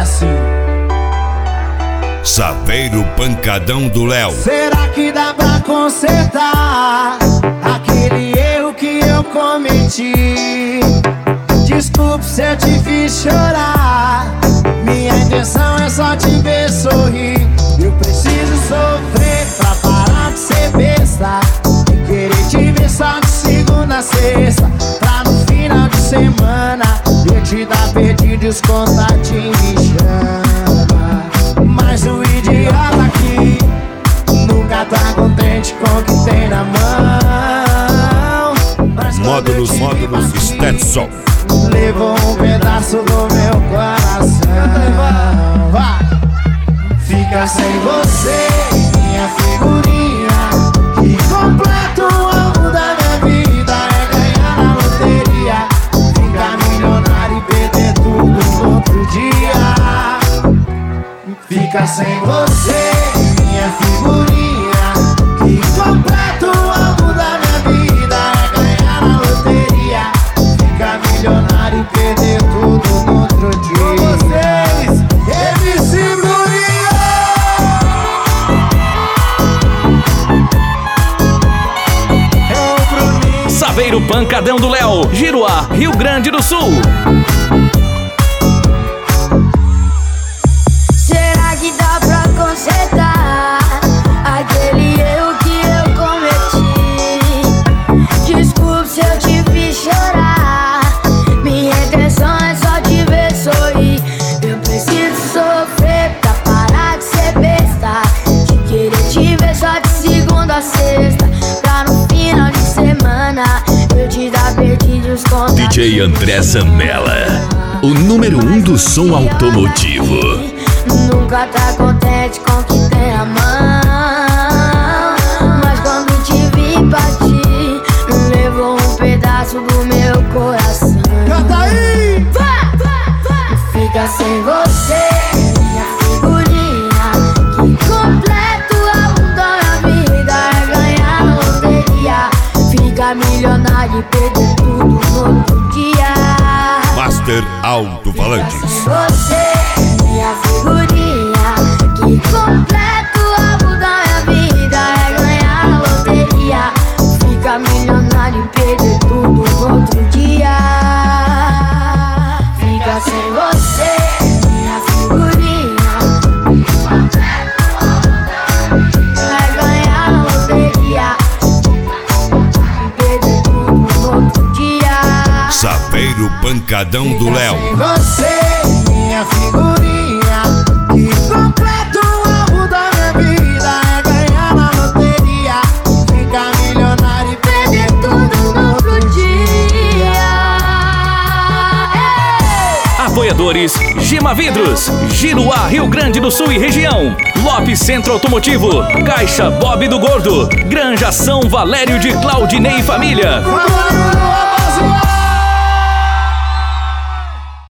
assim. Saveiro Pancadão do Léo. Será que dá pra consertar aquele erro que eu cometi? Desculpe se eu te fiz chorar, minha intenção é só te ver sorrir. Eu preciso sofrer pra parar de ser besta e querer te ver só de segunda a sexta, pra no final de semana eu te dar perdidos, contatinho me chama. Mas o idiota aqui nunca tá contente com o que tem na mão. Módulos Stetson. Levou um pedaço do meu coração. Fica sem você, minha figurinha. Que completa o alvo da minha vida é ganhar na loteria, ficar milionário e perder tudo no outro dia. Fica sem você, minha figurinha. Que completa o alvo da minha vida é ganhar na loteria, ficar milionário e perder tudo no outro dia. Com vocês, MC Bruninho! É o Bruninho. Saveiro Pancadão do Léo, Giruá, Rio Grande do Sul. Será que dá pra consertar aquele erro que eu cometi? Desculpe se eu te fiz chorar, minha intenção é só te ver sorrir. Eu preciso sofrer pra parar de ser besta, de querer te ver só de segunda a sexta, pra no final de semana eu te dar perdidos, contatos. DJ André Zambella, o número 1 do som automotivo. Nunca tá contente com o que tem a mão, mas quando te vi partir, levou um pedaço do meu coração. Canta aí! Fica sem você, minha figurinha. Que completa o alvo da minha vida é ganhar na loteria, ficar milionário e perder tudo no outro dia. Master Alto-Falantes. Você, minha figurinha. Que completa o alvo da minha vida é ganhar na loteria, ficar milionário e perder tudo no outro dia. Fica sem você, minha figurinha. É ganhar na loteria e perder tudo no outro dia. Saveiro Pancadão do Léo. Sem você, minha figurinha. Que completa o alvo da minha vida é ganhar na loteria, ficar milionário e perder tudo no outro dia. Apoiadores: Gima Vidros, Giruá, Rio Grande do Sul e região. Lopes Centro Automotivo, Caixa Bob do Gordo, Granja São Valério de Claudinei e Família. Vamos, rapaziada!